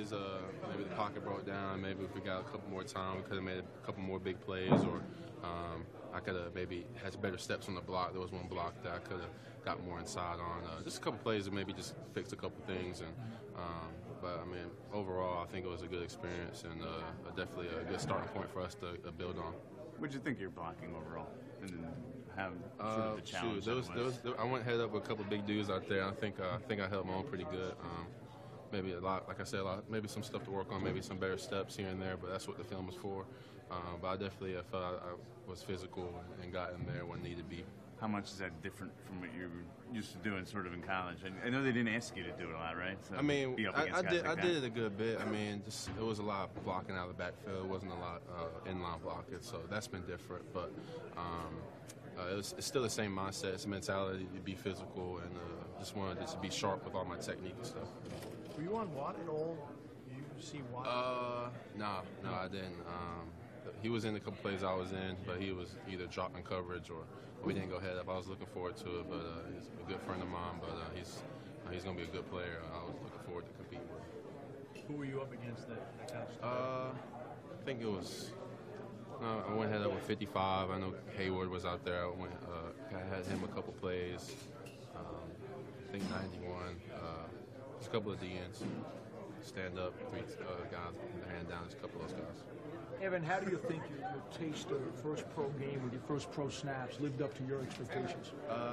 plays, maybe the pocket broke down. Maybe if we got a couple more time, we could have made a couple more big plays, or I could have maybe had better steps on the block. There was one block that I could have got more inside on. Just a couple plays that maybe just fixed a couple things. But I mean, overall, I think it was a good experience and definitely a good starting point for us to build on. What did you think of your blocking overall? And then have sort of the challenge. I went head up with a couple of big dudes out there. I think I held my own pretty good. Maybe a lot, like I said, maybe some stuff to work on, maybe some better steps here and there, but that's what the film was for. But I definitely felt I was physical and got in there when needed to be. How much is that different from what you were used to doing sort of in college? I know they didn't ask you to do it a lot, right? So I mean, I did it a good bit. I mean, it was a lot of blocking out of the backfield. It wasn't a lot inline blocking, so that's been different. But it's still the same mindset. It's a mentality to be physical and just wanted to be sharp with all my technique and stuff. Were you on Watt at all? Did you see Watt? No, I didn't. He was in a couple plays I was in, but he was either dropping coverage or we didn't go head up. I was looking forward to it, but he's a good friend of mine. But he's going to be a good player. I was looking forward to competing with him. Who were you up against that kind of stuff? I think it was. I went head up with 55. I know Hayward was out there. I had him a couple plays. I think 91. Just a couple of DNs. Stand up, three guys with their hand down. Just a couple of those guys. Evan, how do you think your taste of your first pro game with your first pro snaps lived up to your expectations?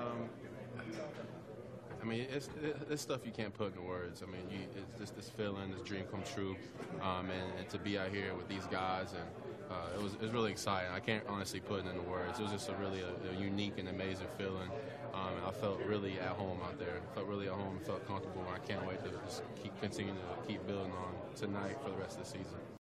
I mean, it's stuff you can't put in words. I mean, it's just this feeling, this dream come true, and to be out here with these guys, and it was really exciting. I can't honestly put it into words. It was just a unique and amazing feeling, and I felt really at home out there. I felt really at home, felt comfortable, and I can't wait to just continue to keep building on tonight for the rest of the season.